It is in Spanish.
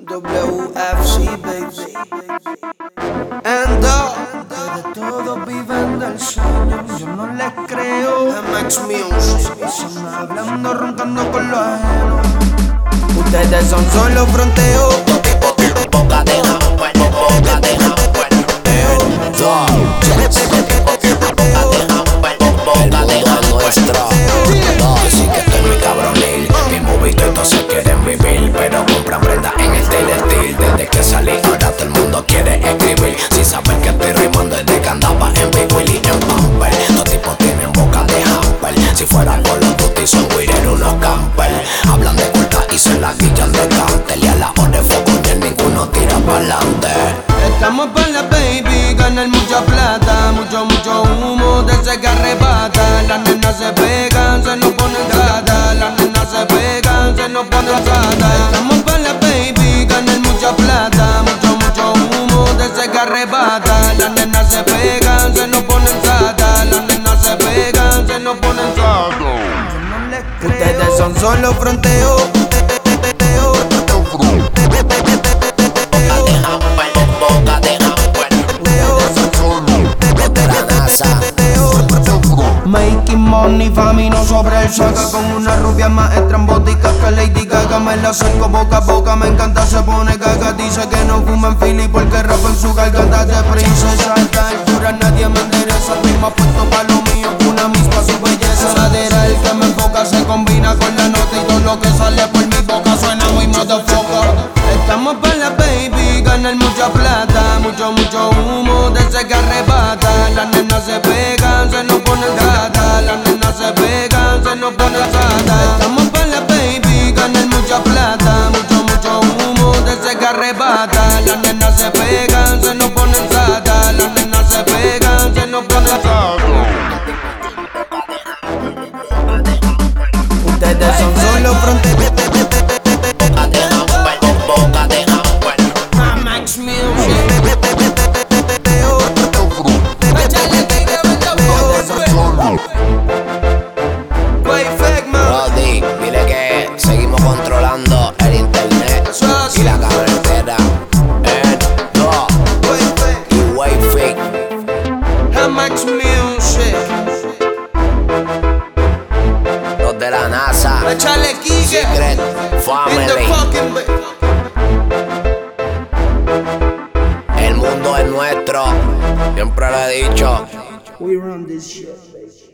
WFC, baby. Ustedes todos viven del sueño, yo no les creo. MX Music. Se me hablando, roncando con lo ajeno. Ustedes son solo fronteos. Boca de jamón, boca de jamón, sí que estoy muy cabronil. Mi movito y todos se quieren vivir, pero compran prenda en el Telestil. Desde que salí ahora todo el mundo quiere escribir, sin saber que estoy rimando desde que andaba en Big Willy en Pamper. Los tipos tienen boca de hamper. Si fuera con los tutis son guireros unos camper. Hablan de culta y se la guillan de cantel. Y a la hora de foco ya ninguno tira pa'lante. Estamos pa' la baby, ganar mucha plata, mucho humo de ese que arrebata. Las nenas se pegan, se nos ponen gata. Las nenas se pegan, se nos ponen gata. Estamos pa' la baby, ganar mucha plata, mucho humo de ese que arrebata. Las nenas se pegan, se nos ponen gata. Las nenas se pegan, se nos ponen gata. Yo no les creo. Ustedes son solo fronteos. Making money, famino sobre el saca. Con una rubia más estrambótica que Lady Gaga. Me la acerco boca a boca, me encanta, se pone gaga. Dice que no fuma en Philly porque rapa en su garganta de princesa. A esta altura nadie me endereza. Misma puesto pa' lo mío, una misma su belleza. Sadera el que me enfoca, se combina con la nota. Y todo lo que sale por mi boca suena muy motherfucker. Estamos pa' la baby, ganar mucha plata, mucho humo de ese que arrebata. Las nenas se pegan, se nos ponen gata. Las nenas se pegan, se nos ponen gata. Estamos pa' la baby, ganar mucha plata, mucho humo de ese que arrebata. Las nenas se pegan, se nos ponen gata. Las nenas se pegan, se nos ponen gata. Ustedes son solo fronteras. Brody, dile que seguimos controlando el internet y la carretera. Y Wi-Fi. MX Music. Los de la NASA. Secret Family. El mundo es nuestro. Siempre lo he dicho. We run this shit, baby.